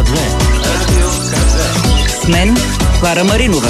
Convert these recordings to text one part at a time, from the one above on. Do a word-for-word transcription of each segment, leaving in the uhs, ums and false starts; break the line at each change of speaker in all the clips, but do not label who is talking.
две. Радио К две.
С мен Клара Маринова.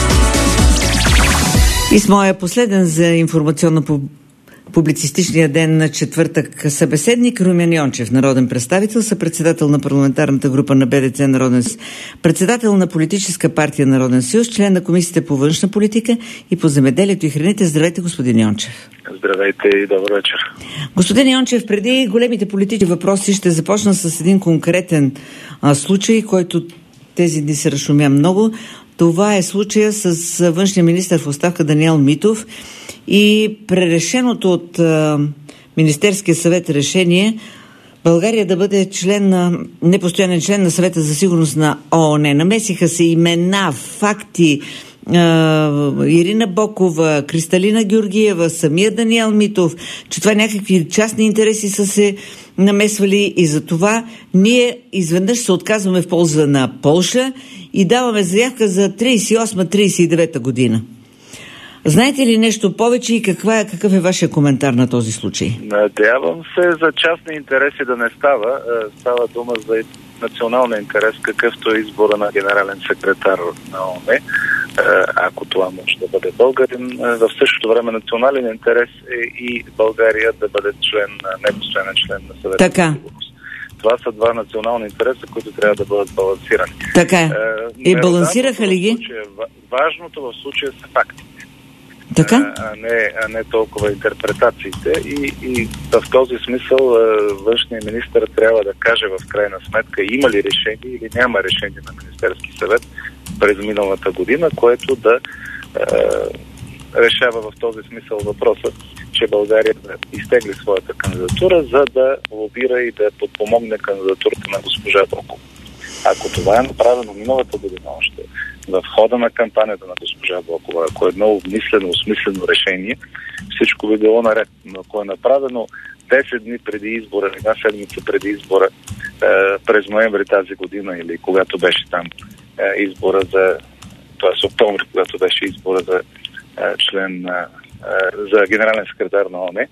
И с моя последен за информационно-публицистичния ден на четвъртък събеседник Румен Йончев, народен представител, съпредседател на парламентарната група на Б Д Ц Народен съюз, председател на политическа партия Народен съюз, член на Комисията по външна политика и по земеделието и храните. Здравейте, господин Йончев.
Здравейте и добър вечер.
Господин Йончев, преди големите политически въпроси ще започна с един конкретен а, случай, който тези дни се разшумя много. Това е случая с външния министър в оставка Даниел Митов и пререшеното от а, Министерския съвет решение България да бъде член на, непостоянен член на Съвета за сигурност на О О Н. Намесиха се имена, факти, Uh, Ирина Бокова, Кристалина Георгиева, самия Даниел Митов, че това някакви частни интереси са се намесвали и за това ние изведнъж се отказваме в полза на Полша и даваме заявка за тридесет и осма тридесет и девета година. Знаете ли нещо повече и каква е, какъв е вашия коментар на този случай?
Надявам се за частни интереси да не става. Става дума за националния интерес, какъвто е избора на генерален секретар на О О Н. Ако това може да бъде българин. В същото време национален интерес е и България да бъде член, непостоянен член на Съвета за сигурност. Това са два национални интереса, които трябва да бъдат балансирани.
Така е. И балансираха ли ги?
Важното в случая са фактите.
Така?
А не, а не толкова интерпретациите. И, и в този смисъл външният министър трябва да каже в крайна сметка има ли решение или няма решение на Министерски съвет през миналата година, което да е, решава в този смисъл въпроса, че България да изтегли своята кандидатура, за да лобира и да подпомогне кандидатурата на госпожа Бокова. Ако това е направено миналата година още, в хода на кампанията на госпожа Бокова, ако е едно обмислено, осмислено решение, всичко би било наред. Но ако е направено десет дни преди избора, една седмица преди избора, е, през ноември тази година или когато беше там е, избора за, т.е. октомври, когато беше избора за е, член, е, за генерален секретар на О О Н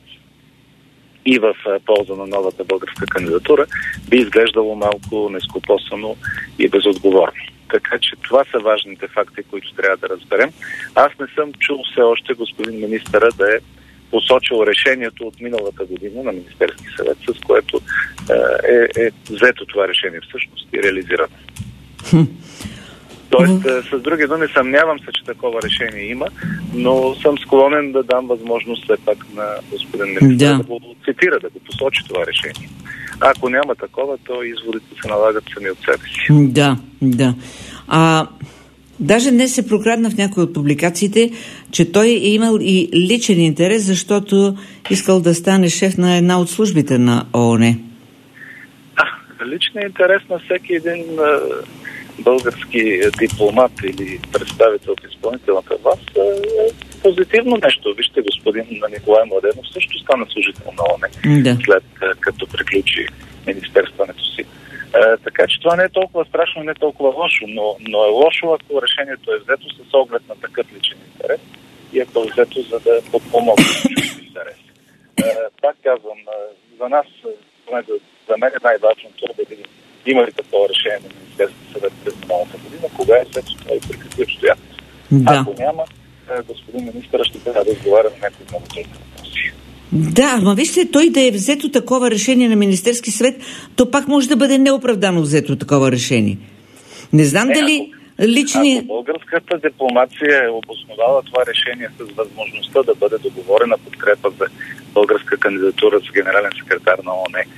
и в е, полза на новата българска кандидатура, би изглеждало малко нескопосано и безотговорно. Така че това са важните факти, които трябва да разберем. Аз не съм чул все още господин министъра да е посочил решението от миналата година на Министерски съвет, с което е, е взето това решение всъщност и реализирано. Хм. Тоест, с други думи, съмнявам се, че такова решение има, но съм склонен да дам възможност все пак на господин министър да. да го цитира, да го посочи това решение. Ако няма такова, то изводите се налагат сами от себе си.
Да, да. А, даже днес се прокрадна в някои от публикациите, че той е имал и личен интерес, защото искал да стане шеф на една от службите на О О Н.
Да, личният интерес на всеки един а, български дипломат или представител от изпълнителната власт е позитивно нещо. Вижте, господин Николай Младенов също стана служител на О О Н, да. след като приключи министерстването си. А, така че това не е толкова страшно, не е толкова лошо, но, но е лошо, ако решението е взето с оглед на такъв личен интерес и ако е взето за да подпомогне личен интерес. А, пак казвам, за нас, за, за мен е най-важното да видим има ли такова решение на Министерския съвет през миналата година, кога е взето това и при какви обстоятелства. Да. Ако няма, господин министър ще трябва да отговаря на някои много трудни въпроси.
Да, ма вижте, той да е взето такова решение на Министерски съвет, то пак може да бъде неоправдано взето такова решение. Не знам не, дали ако, лични...
Ако българската дипломация е обосновала това решение с възможността да бъде договорена подкрепа за българска кандидатура за генерален секретар на О О Н,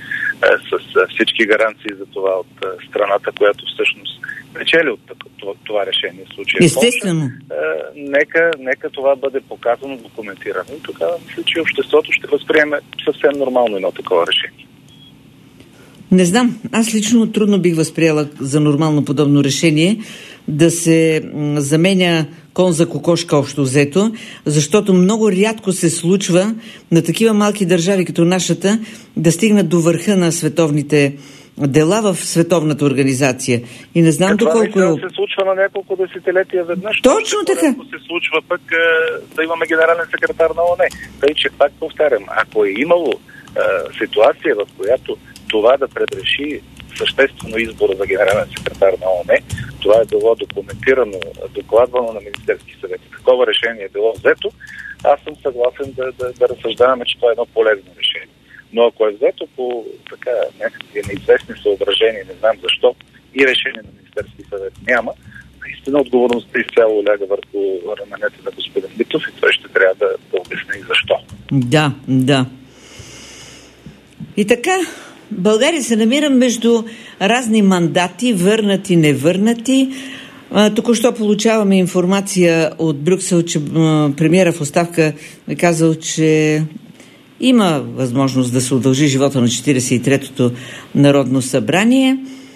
с всички гаранции за това от страната, която всъщност печели от това решение в случая.
Естествено.
Полша, нека, нека това бъде показано, документирано и тогава мисля, че обществото ще възприеме съвсем нормално едно такова решение.
Не знам. Аз лично трудно бих възприела за нормално подобно решение да се заменя кон за кокошка общо взето, защото много рядко се случва на такива малки държави като нашата да стигнат до върха на световните дела в световната организация. И не знам доколко...
Това се случва на няколко десетилетия веднъж.
Точно така.
се случва пък да имаме генерален секретар на О О Н. Тъй, че пак повтарям, ако е имало е, ситуация, в която това да предреши съществено избора за генерален секретар на ООН. Това е било документирано, докладвано на Министерски съвет. Такова решение е било взето. Аз съм съгласен да, да, да разсъждаваме, че това е едно полезно решение. Но ако е взето по така някакви неизвестни съображения, не знам защо, и решение на Министерски съвет няма, наистина отговорността изцяло ляга върху раменете на господин Митов и той ще трябва да, да обясни защо.
Да, да. И така, България се намира между разни мандати, върнати, невърнати. Току-що получаваме информация от Брюксел, че премиера в оставка е казал, че има възможност да се удължи живота на четиридесет и третото Народно събрание.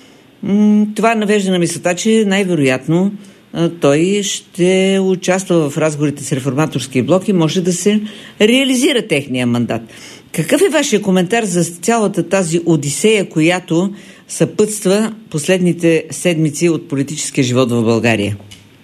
Това навежда на мисълта, че най-вероятно той ще участва в разговорите с Реформаторския блок и може да се реализира техния мандат. Какъв е вашия коментар за цялата тази одисея, която съпътства последните седмици от политическия живот в България?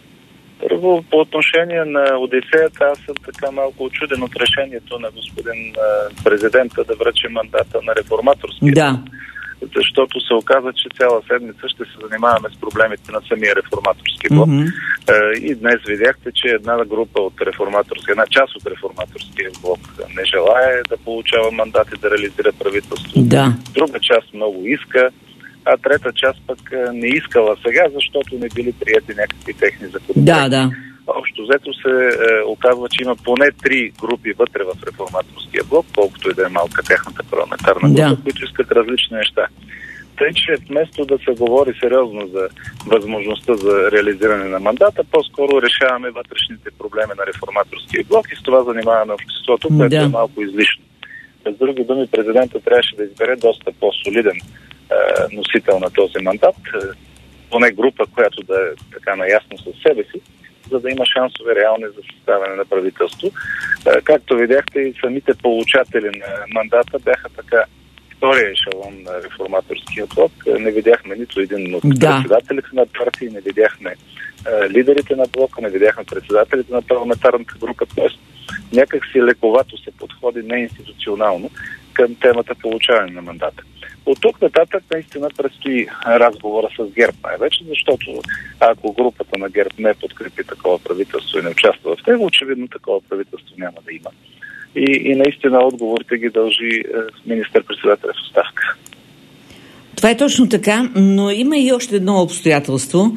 Първо, по отношение на одисеята, аз съм така малко очуден от решението на господин президента да връчи мандата на Реформаторския.
Да.
Защото се оказа, че цяла седмица ще се занимаваме с проблемите на самия Реформаторски блок. Mm-hmm. И днес видяхте, че една група от реформаторския, една част от Реформаторския блок не желае да получава мандат и да реализира правителство.
Да.
Друга част много иска, а трета част пък не искала сега, защото не били приети някакви техни законопроекти.
Да, да.
Общо взето се е, оказва, че има поне три групи вътре в Реформаторския блок, колкото и да е малка тяхната парламентарна група, да, които искат различни неща. Тъй, че вместо да се говори сериозно за възможността за реализиране на мандата, по-скоро решаваме вътрешните проблеми на Реформаторския блок и с това занимаваме обществото, което да. е малко излишно. С други думи, президента трябваше да избере доста по-солиден е, носител на този мандат, е, поне група, която да е така наясно със себе си, за да има шансове реални за съставяне на правителство. Е, както видяхте, и самите получатели на мандата бяха така втория ешелон на Реформаторския блок. Не видяхме нито един от да. председателите на партии, не видяхме е, лидерите на блока, не видяхме председателите на парламентарната група, т.е. някак си лековато се подходи неинституционално към темата получаване на мандата. От тук нататък наистина предстои разговора с ГЕРБ най-вече, защото ако групата на ГЕРБ не подкрепи такова правителство и не участва в него, очевидно такова правителство няма да има. И, и наистина отговорите ги дължи е, министър-председателя в оставка.
Това е точно така, но има и още едно обстоятелство,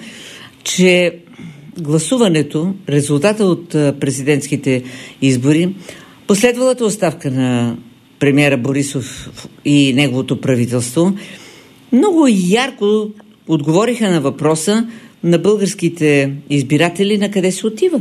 че гласуването, резултата от президентските избори, последвалата оставка на премиера Борисов и неговото правителство, много ярко отговориха на въпроса на българските избиратели на къде се отива.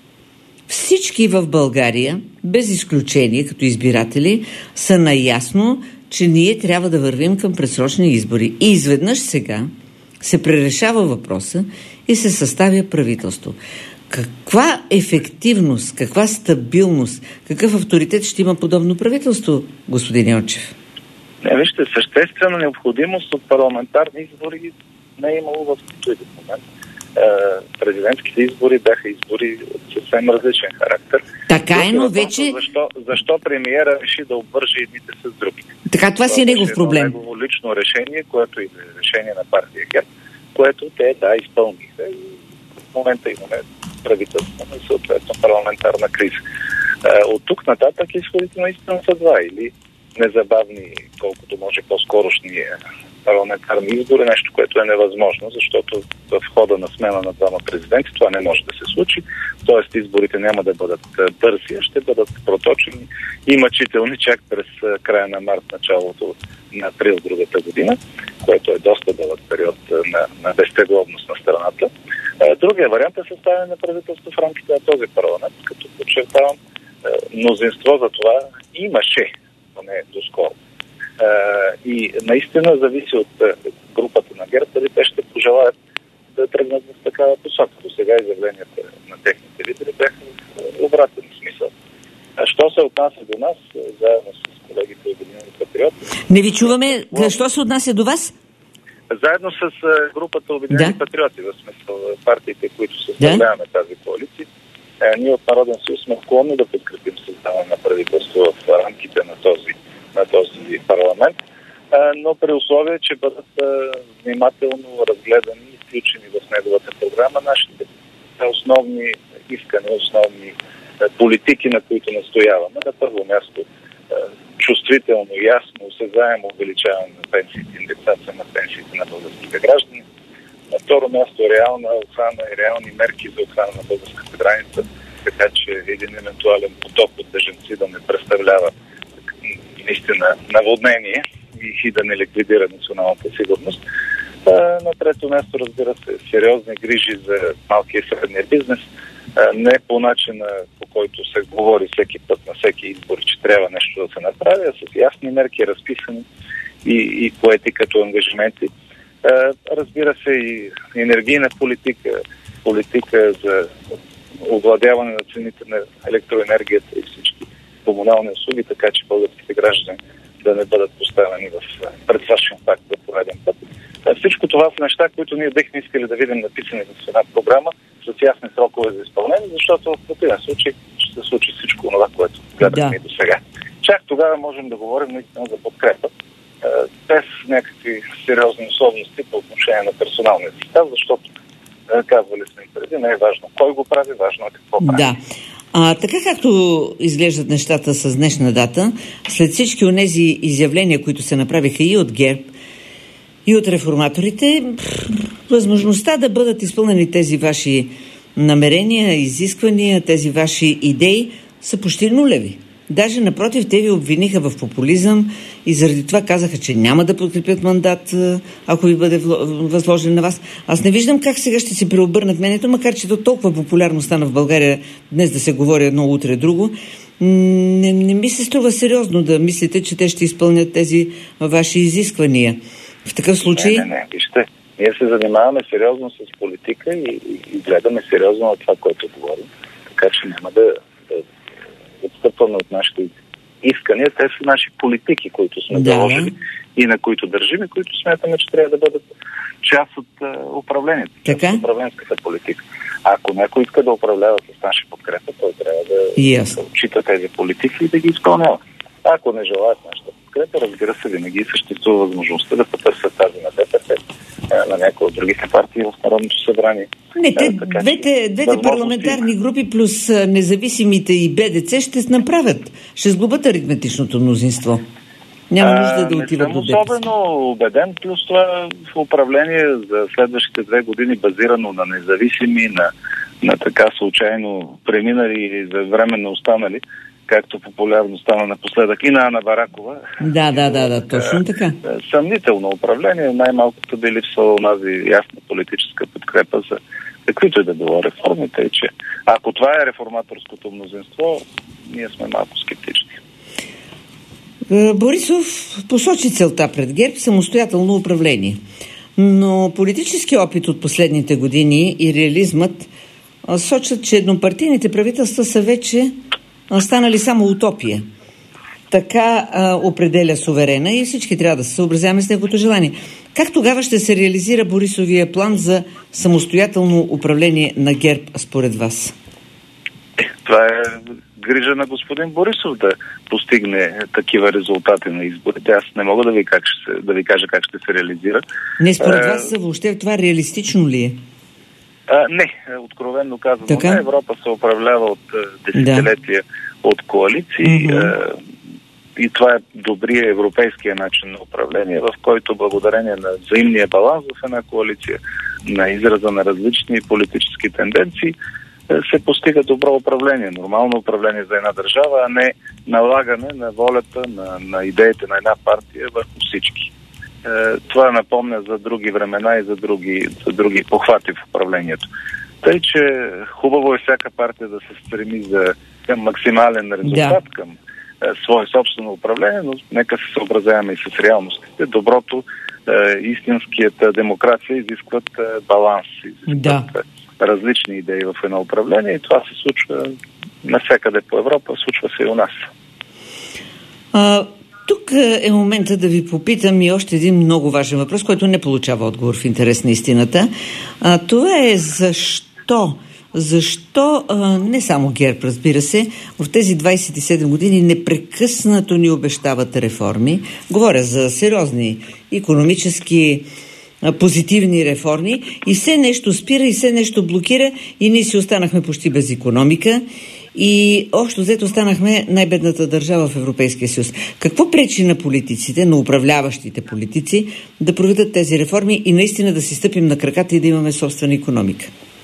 Всички в България, без изключение като избиратели, са наясно, че ние трябва да вървим към предсрочни избори. И изведнъж сега се пререшава въпроса и се съставя правителство. Каква ефективност, каква стабилност, какъв авторитет ще има подобно правителство, господин Йончев?
Не, вижте, съществена необходимост от парламентарни избори не е имало в този момент. Президентските избори бяха избори от съвсем различен характер.
Така е, но вече...
Защо, защо премиера реши да обвържи едните с другите?
Така, това си е негов проблем. Това е
негово лично решение, което и решение на партия ГЕРБ, което те, да, изпълниха. И в момента имаме правителство и съответно парламентарна криза. От тук нататък изходите наистина са два. Или незабавни, колкото може по-скорошни парламентарни избори, нещо, което е невъзможно, защото в хода на смена на двама президенти това не може да се случи. Тоест изборите няма да бъдат бързи, а ще бъдат проточени и мъчителни чак през края на март, началото на април другата година, което е доста дълъг период на, на безтегловност на страната. Другия вариант е съставяне на правителство в рамките на този парламент, като подчертавам, мнозинство за това имаше, но не доскоро. И наистина зависи от групата на ГЕРБ, дали те ще пожелаят да тръгнат в такава посока. До сега изявленията на техните лидери бяха в обратен смисъл. А що се отнася до нас, заедно с колегите Обединени патриоти...
Не ви чуваме. Що се отнася до вас?
Заедно с групата Обединени да. патриоти, в смисъл партиите, които съставляваме да. тази коалиция, ние от Народен съюз сме склонни да подкрепим създаване на правителство в рамките на този на този парламент. а, но при условие, че бъдат а, внимателно разгледани и включени в неговата програма нашите основни искания, основни а, политики, на които настояваме. На първо място а, чувствително, ясно, осезаемо увеличаване на пенсиите, индексация на пенсиите на българските граждани. На второ място реална охрана и реални мерки за охрана на българската граница, така че един евентуален поток от бежанци да не представлява наистина наводнение и да не ликвидира националната сигурност. А, на трето място, разбира се, сериозни грижи за малкия и средния бизнес, а, не по начина, по който се говори всеки път на всеки избор, че трябва нещо да се направи, а с ясни мерки, разписани и, и поети като ангажименти. А, разбира се, и енергийна политика, политика за овладяване на цените на електроенергията и всички комунални услуги, така че българските граждани да не бъдат поставени в предсрочен факт за пореден път. Всичко това са неща, които ние бихме искали да видим написани в една програма с ясни срокове за изпълнение, защото в противен случай ще се случи всичко това, което гледахме да. и до сега. Чак тогава можем да говорим наистина за подкрепа, без някакви сериозни особености по отношение на персоналния състав, защото казвали сме и преди, не е важно кой го прави, важно е какво прави.
Да. А, така както изглеждат нещата с днешна дата, след всички онези изявления, които се направиха и от ГЕРБ, и от реформаторите, възможността да бъдат изпълнени тези ваши намерения, изисквания, тези ваши идеи са почти нулеви. Даже напротив, те ви обвиниха в популизъм и заради това казаха, че няма да подкрепят мандат, ако ви бъде възложен на вас. Аз не виждам как сега ще се преобърнат мнението, макар че то толкова популярно стана в България днес да се говори едно, утре друго. Не, не ми се струва сериозно да мислите, че те ще изпълнят тези ваши изисквания. В такъв случай...
Не, не, не, вижте. Ние се занимаваме сериозно с политика и, и, и гледаме сериозно на това, което говорим. Така че няма да... отстъпваме от нашите искания. Те са наши политики, които сме
да.
заложили и на които държим, и които смятаме, че трябва да бъдат част от uh, управлението, част от управленската политика. А ако някой иска да управлява с наша подкрепа, той трябва да,
yes.
да отчита тези политики и да ги изпълнява. Ако не желаят нашата подкрепа, разбира се, винаги съществува възможността да потърсят тази на ДПС, на някои от другите партии в Народното събрание.
Не, те, така, двете, двете парламентарни групи плюс независимите и БДЦ ще се направят. Ще сглобят аритметичното мнозинство. Няма нужда да отиват до ДПС.
Не съм особено убеден, плюс това в управление за следващите две години, базирано на независими, на, на така случайно преминали или за временно останали, както популярно стана напоследък и на Ана Баракова.
Да, да, да, да, точно така.
Съмнително управление, най-малкото би липсвала онази ясна политическа подкрепа за каквито и да било реформите, и че ако това е реформаторското мнозинство, ние сме малко скептични.
Борисов посочи целта пред ГЕРБ самостоятелно управление. Но политически опит от последните години и реализмът сочат, че еднопартийните правителства са вече станали само утопия. Така а, определя суверена и всички трябва да се съобразяваме с неговото желание. Как тогава ще се реализира Борисовия план за самостоятелно управление на ГЕРБ според вас?
Това е грижа на господин Борисов да постигне такива резултати на изборите. Аз не мога да ви, как ще се, да ви кажа как ще се реализира.
Не, според а, вас въобще това реалистично ли е?
А, не, откровенно казано.
Така?
Не, Европа се управлява от десетилетия да. от коалиции. Mm-hmm. И това е добрия европейския начин на управление, в който благодарение на взаимния баланс в една коалиция, на израза на различни политически тенденции, се постига добро управление, нормално управление за една държава, а не налагане на волята, на, на идеите на една партия върху всички. Това напомня за други времена и за други, за други похвати в управлението. Тъй, че хубаво е всяка партия да се стреми за, към максимален резултат, да. към свое собствено управление, но нека се съобразяваме и с реалностите. Доброто, е, истинската демокрация изискват е, баланс, изискват да. е, различни идеи в едно управление и това се случва навсякъде по Европа, случва се и у нас.
А, тук е момента да ви попитам и още един много важен въпрос, който не получава отговор в интерес на истината. А, това е защо защо а, не само ГЕРБ, разбира се, в тези двайсет и седем години непрекъснато ни обещават реформи. Говоря за сериозни икономически а, позитивни реформи и все нещо спира и все нещо блокира и ние си останахме почти без икономика. И общо взето станахме най-бедната държава в Европейския съюз. Какво пречи на политиците, на управляващите политици, да проведат тези реформи и наистина да си стъпим на краката и да имаме собствена икономика?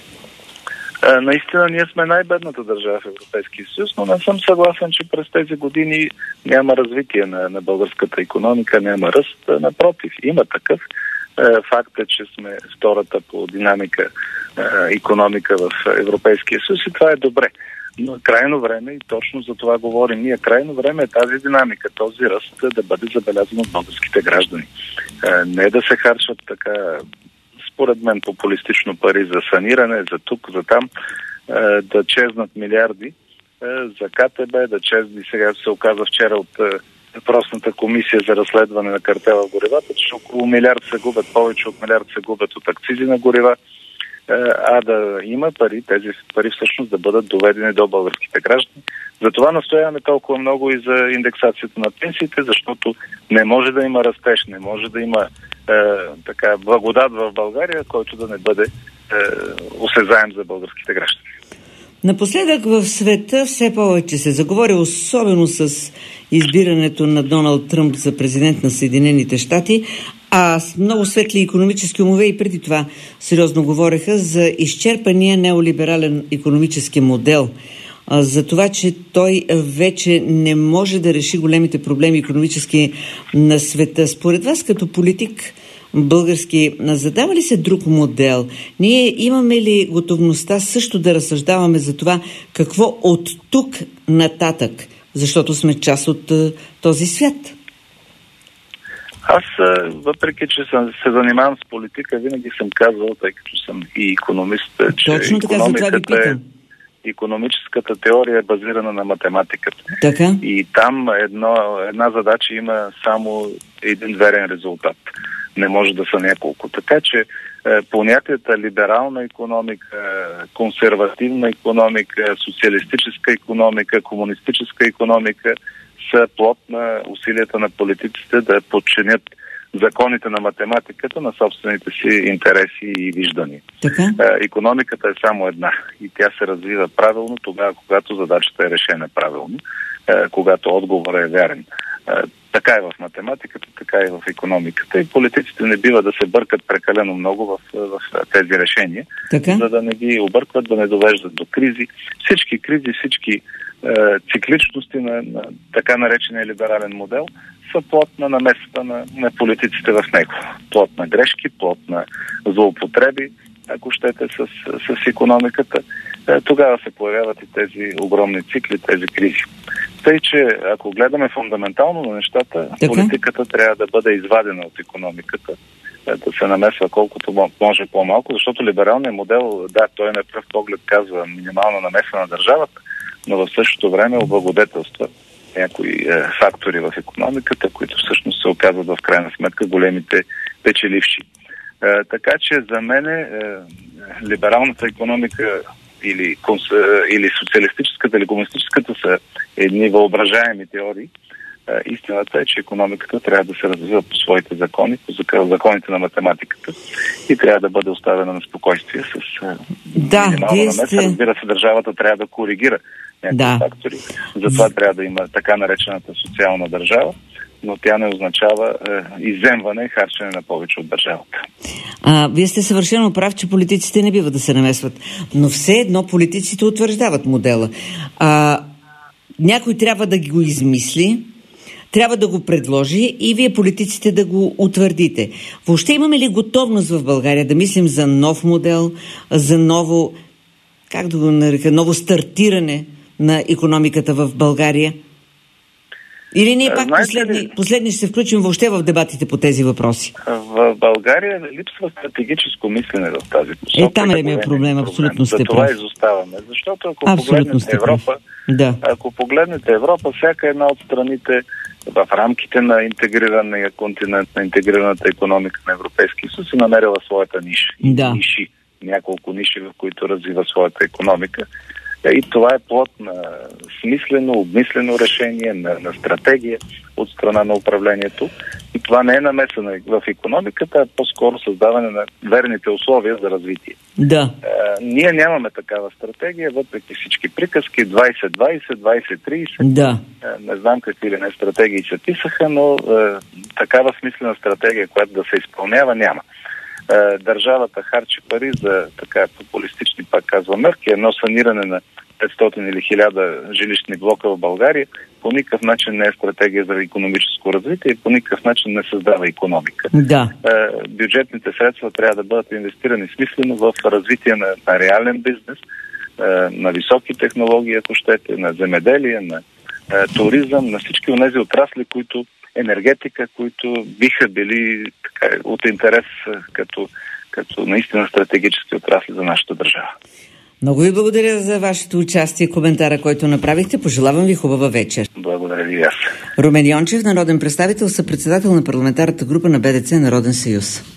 А, наистина ние сме най-бедната държава в Европейския съюз, но не съм съгласен, че през тези години няма развитие на, на българската икономика, няма ръст. Напротив, има такъв. Факт е, че сме втората по динамика икономика в Европейския съюз и това е добре. Но крайно време, и точно за това говорим ние, крайно време е тази динамика, този ръст да бъде забелязан от българските граждани. Не да се харчат така, според мен, популистично пари за саниране, за тук, за там, да чезнат милиарди за КТБ, да чезни, сега се оказа вчера от въпросната комисия за разследване на картела в горивата, че около милиард се губят, повече от милиард се губят от акцизи на горива, а да има пари, тези пари всъщност да бъдат доведени до българските граждани. Затова настояваме толкова много и за индексацията на пенсиите, защото не може да има растеж, не може да има е, така благодат в България, който да не бъде е, осезаем за българските граждани.
Напоследък в света все повече се заговори, особено с избирането на Доналд Тръмп за президент на Съединените щати, а с много светли икономически умове и преди това сериозно говореха за изчерпания неолиберален икономически модел, за това, че той вече не може да реши големите проблеми икономически на света. Според вас, като политик български, задава ли се друг модел? Ние имаме ли готовността също да разсъждаваме за това какво от тук нататък, защото сме част от този свят?
Аз, въпреки че съм, се занимавам с политика, винаги съм казвал, тъй като съм и икономист, че
точно така, за това ви питам.
Икономическата теория е базирана на математиката.
Така?
И там едно, една задача има само един верен резултат. Не може да са няколко. Така че е, понятията либерална икономика, консервативна икономика, социалистическа икономика, комунистическа икономика са плод на усилията на политиците да подчинят законите на математиката на собствените си интереси и виждания.
Така?
Икономиката е само една и тя се развива правилно тогава, когато задачата е решена правилно, когато отговорът е верен. Така е в математиката, така и в икономиката и политиците не бива да се бъркат прекалено много в, в тези решения,
така?
За да не ги объркват, да не довеждат до кризи. Всички кризи, всички е, цикличности на, на така наречения либерален модел са плод на намесата на, на политиците в него. Плод на грешки, плод на злоупотреби, ако щете, с, с икономиката. Е, тогава се появяват и тези огромни цикли, тези кризи. Тъй, че ако гледаме фундаментално на нещата, така? Политиката трябва да бъде извадена от икономиката, да се намесва колкото може по-малко, защото либералният модел, да, той на пръв поглед казва минимална намеса на държавата, но в същото време облагодетелства някои е, фактори в икономиката, които всъщност се оказват в крайна сметка големите печеливши. Е, така че за мен е, либералната икономика или, или социалистическата или комунистическата са едни въображаеми теории. Истината е, че икономиката трябва да се развива по своите закони, по законите на математиката и трябва да бъде оставена на спокойствие с
да,
минимална намеса.
сте...
Разбира се, държавата трябва да коригира някакви
да.
фактори. Затова трябва да има така наречената социална държава, но тя не означава е, изземване и харчене на повече от държавата.
А, вие сте съвършено прав, че политиците не бива да се намесват, но все едно политиците утвърждават модела. А, някой трябва да ги го измисли, трябва да го предложи и вие политиците да го утвърдите. Въобще имаме ли готовност в България да мислим за нов модел, за ново, как да го нарека, ново стартиране на икономиката в България? Или ние пак последни, последни ще се включим въобще в дебатите по тези въпроси? В
България липсва стратегическо мислене в тази посока.
Е, там е ми проблем, абсолютно сте прав.
За това изоставаме. Защото ако абсолютно погледнете Европа,
да.
ако погледнете Европа, всяка една от страните в рамките на интегрирания континент, на интегрираната икономика на Европейския съюз е намерила своята ниша.
Да.
Ниши. няколко ниши, в които развива своята икономика. И това е плод на смислено, обмислено решение, на, на стратегия от страна на управлението. И това не е намеса в икономиката, а по-скоро създаване на верните условия за развитие.
Да.
А, ние нямаме такава стратегия, въпреки всички приказки, двайсет двайсет, двайсет трийсет.
Да.
А, не знам какви ли не стратегии се писаха, но а, такава смислена стратегия, която да се изпълнява, няма. Държавата харчи пари за така популистични, пак казва, мерки, едно саниране на петстотин или хиляда жилищни блока в България по никакъв начин не е стратегия за икономическо развитие и по никакъв начин не създава икономика.
Да.
Бюджетните средства трябва да бъдат инвестирани смислено в развитие на, на реален бизнес, на високи технологии, ако щете, на земеделие, на туризъм, на всички онези отрасли, които енергетика, които биха били така, от интерес като, като наистина стратегически отрасли за нашата държава.
Много ви благодаря за вашето участие и коментара, който направихте. Пожелавам ви хубава вечер.
Благодаря ви аз.
Румен Йончев, народен представител, съпредседател на парламентарната група на Б Д Ц Народен съюз.